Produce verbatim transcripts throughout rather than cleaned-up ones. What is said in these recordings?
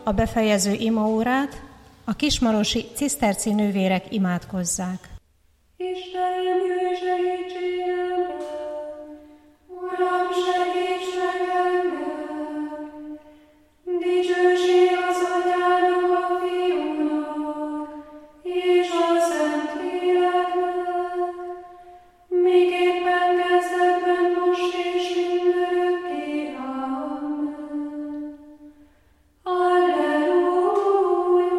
a befejező imaórát a kismarosi ciszterci nővérek imádkozzák. Istenem, jöjj segítségemre! Uram, segíts meg engem! Dicsőség az Atyának, a Fiúnak, és a Szentléleknek, miképpen kezdetben, most és mindörökké. Amen. Alleluja!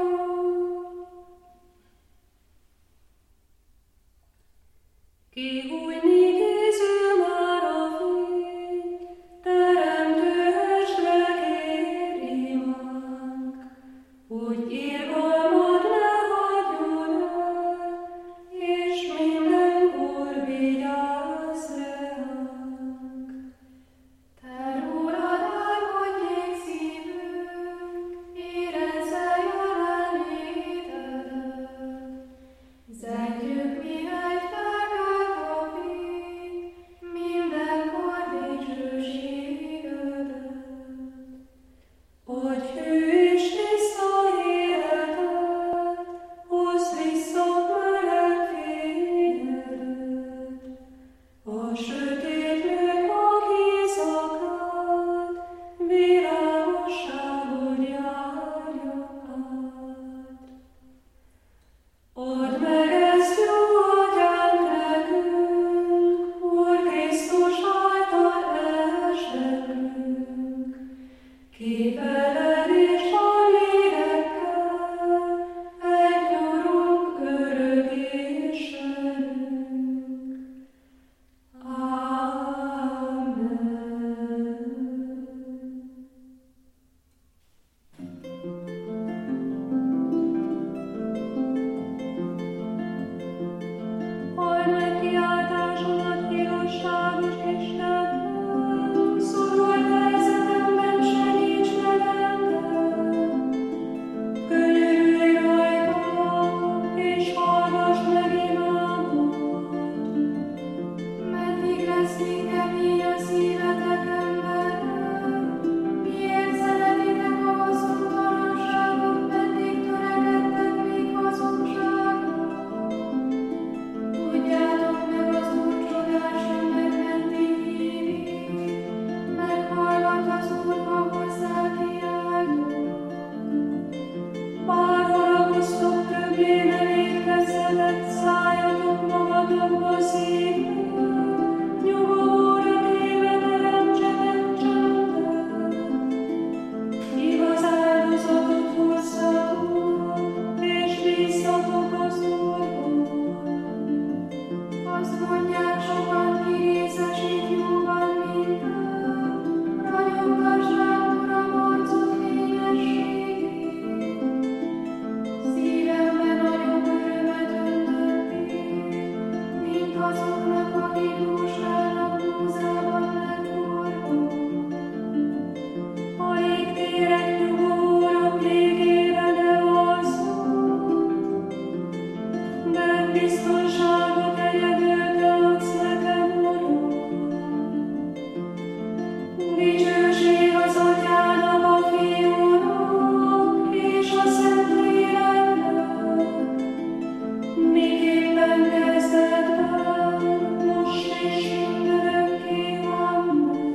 Kihújni készül már a fény, teremtő estre kér imánk, hogy irgalmad ne hagyjon el, és mindenkor vigyázz ránk. Te rólad álmodjék szívünk, érezze jelenlétedet, zengjük mihelyt felkelt a fény, mindenkor dicsőségedet. Adj hű és tiszta életet, hozd vissza meleg fényedet, a sötétlők mag éjszakát, világosságot járja át. Add meg ezt, jó Atyánk, nekünk, Úr Krisztus által esdekünk, képeled és a lélekkel, egy Urunk örök Istenünk. Amen. Halld meg kiáltásomat, igazságos Istenem, szorult helyzetemben segíts meg engem. Könyörülj rajtam, és hallgass meg imámat. Meddig lesz még kemény a szívetek, emberek? Miért szeretitek a haszontalanságot, meddig törekedtek még hazugságra? Tudjátok meg, az Úr csodásan megmenti hívét, meghallgat az Úr, ha hozzá kiáltok. Bár haragoztok, többé ne vétkezzetek, szálljatok magatokba szívre, nyugovóra téve teremtsetek csendet. Igaz áldozatot hozzatok, és bízzatok az Úrban. Azt mondják sokan, ki részesít jóban minden, ragyogtass rám, Uram, arcod fényességét. Szívemben nagyobb örömet öntöttél, mint azoknak, akik dúsálnak búzában megforgó. A légtérek nyugovóra végére ne alszol, de biztonságot egyedül te adsz nekem, Uram. Dicsőség az Atyának, a Fiúnak, és a Szentléleknek, miképpen kezdetben, most és mindörökké. Amen.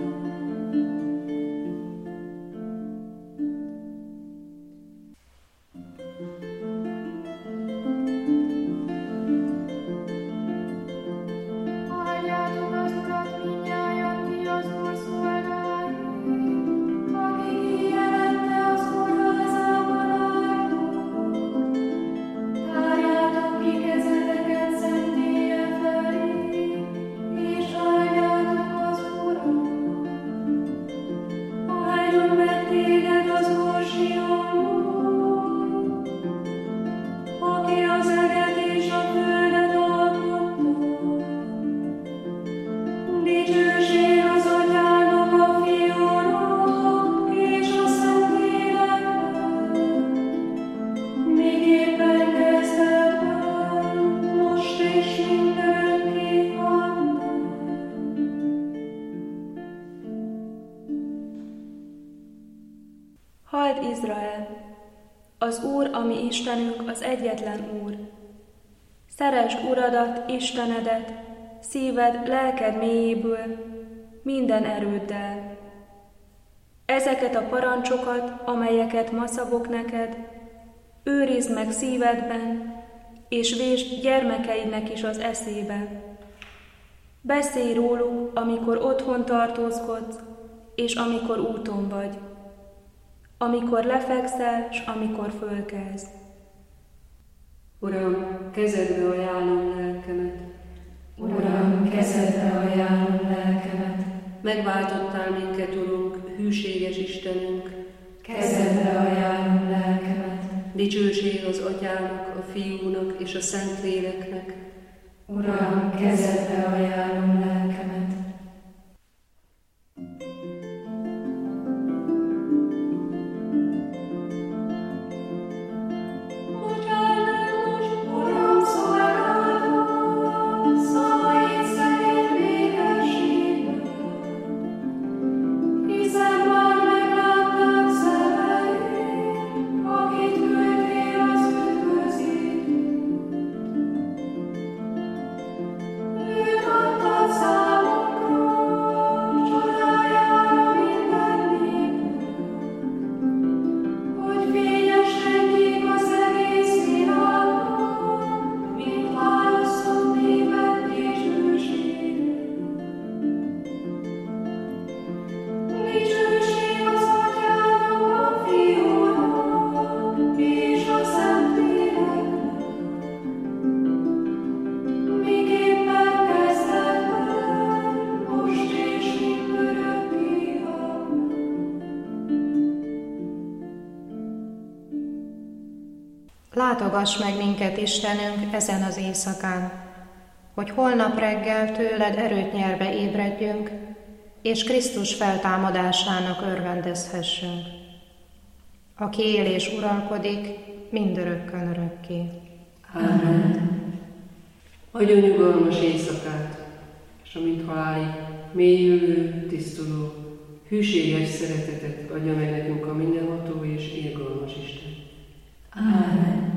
Áldjátok az Urat mindnyájan, ti az Úr szolgái, aki kijelente az kórházában álltok. Tárjátok ki kezeteket szentélye felé, és áldjátok az Urat. Áldjon meg téged az Úr Sionból, aki az eget és a földet alkotta. Dicsőség az Atyának, a Fiúnak, és a Szentléleknek, miképpen kezdetben, most és mindörökké. Amen. Halld Izrael! Az Úr, ami Istenünk, az egyetlen Úr. Szeresd Uradat, Istenedet, szíved, lelked mélyéből, minden erőddel. Ezeket a parancsokat, amelyeket ma szabok neked, őrizd meg szívedben, és vésd gyermekeidnek is az eszébe. Beszélj róluk, amikor otthon tartózkodsz, és amikor úton vagy, amikor lefekszel, s amikor fölkelsz. Uram, kezedbe ajánlom lelkemet. Uram, kezedbe ajánlom lelkemet. Megváltottál minket, Urunk, hűséges Istenünk. Kezedbe ajánlom lelkemet. Dicsőség az Atyának, a Fiúnak és a Szentléleknek. Uram, kezedbe ajánlom lelkemet. Látogass meg minket, Istenünk, ezen az éjszakán, hogy holnap reggel tőled erőt nyerve ébredjünk, és Krisztus feltámadásának örvendezhessünk, aki él és uralkodik mindörökkön örökké. Amen. Adjon nyugalmas éjszakát, és amint halálig mélyülő, tisztuló, hűséges szeretetet adja meg nekünk a mindenható és irgalmas Isten. Amen.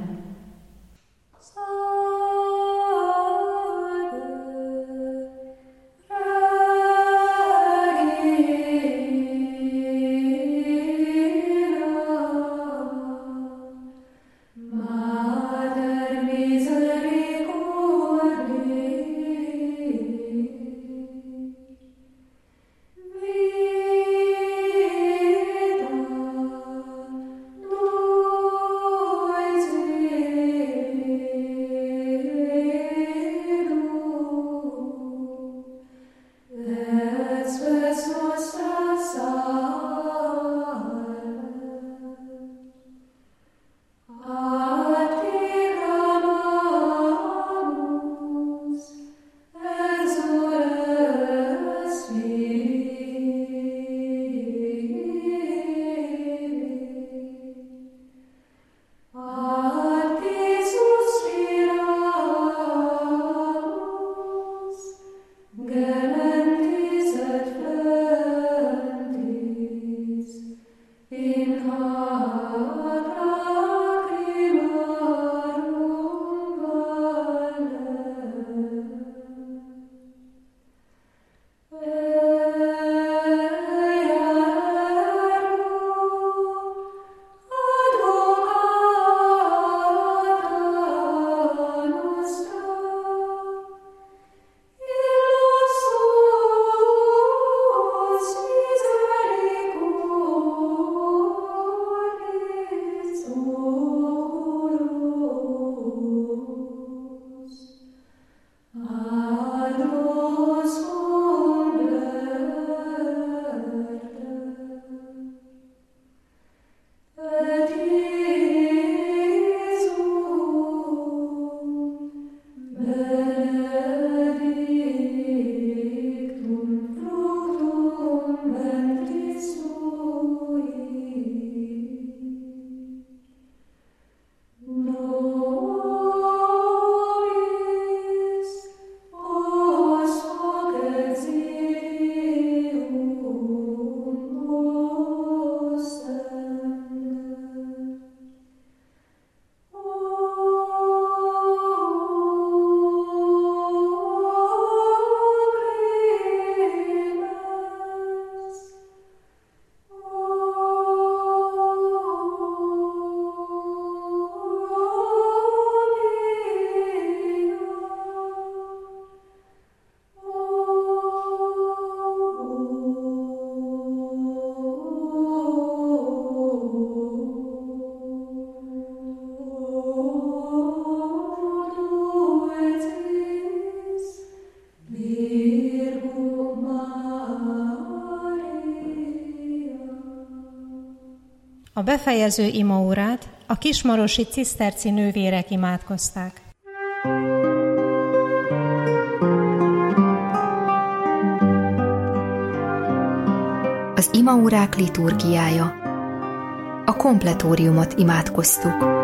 A befejező imaórát a kismarosi ciszterci nővérek imádkozták. Az imaórák liturgiája. A kompletóriumot imádkoztuk.